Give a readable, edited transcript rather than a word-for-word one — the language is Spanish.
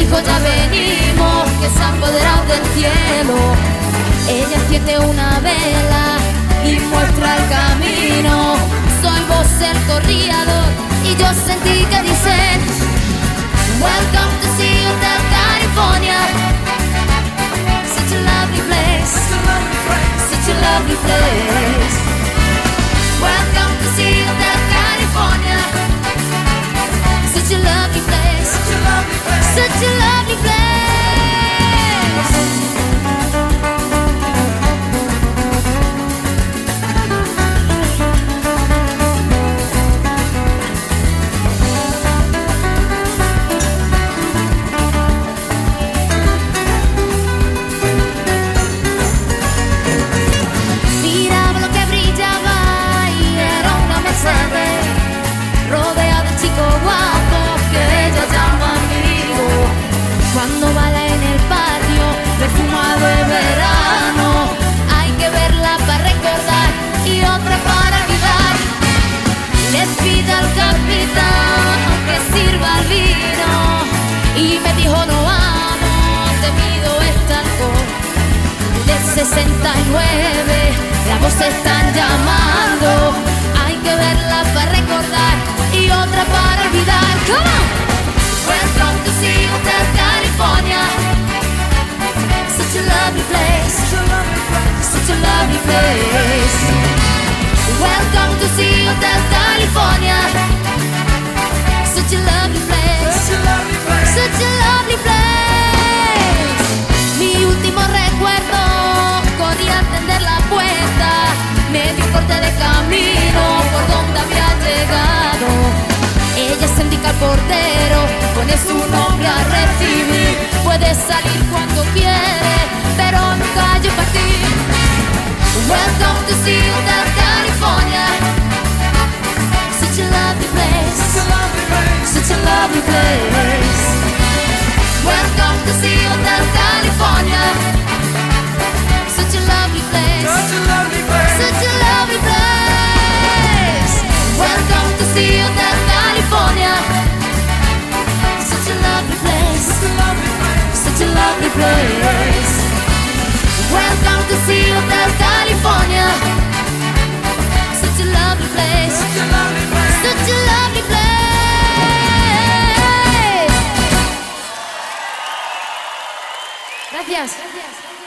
dijo ya venimos, que se ha apoderado del cielo. Ella enciende una vela y muestra el camino. Soy vos el corredor y yo sentí que dicen Welcome to see Hotel California. Such a lovely place, such a lovely place. Welcome to see Hotel California. Such a lovely place, such a lovely place. Miraba lo que brillaba y era una Mercedes, rodeada de chicos guapos que ella llama amigo. Cuando baila en el patio, perfumado de verano, hay que verla para recordar y otra para olvidar. Le pide al capitán que sirva el vino y me dijo no amo, te pido este alcohol. Del 69, la voz están llamando, hay que verla para recordar y otra para olvidar. Come on! Welcome to see Hotel California. Such a lovely place, such a lovely place. Welcome to see Hotel California. Such a lovely place, such a lovely place. Mi último recuerdo, podía tender la puerta, me dio un corte de camino por donde había llegado. Ella se indica al portero, pone su nombre a recibir. Puede salir cuando quiere, pero nunca yo partí. Welcome to see Hotel California. Such a lovely place, such a lovely place. Welcome to see Hotel California. Such a lovely place, such a lovely place. Welcome to see Hotel California. Such a lovely place, such a lovely place. Welcome to see Hotel California. Such a lovely place, such a lovely place. Gracias.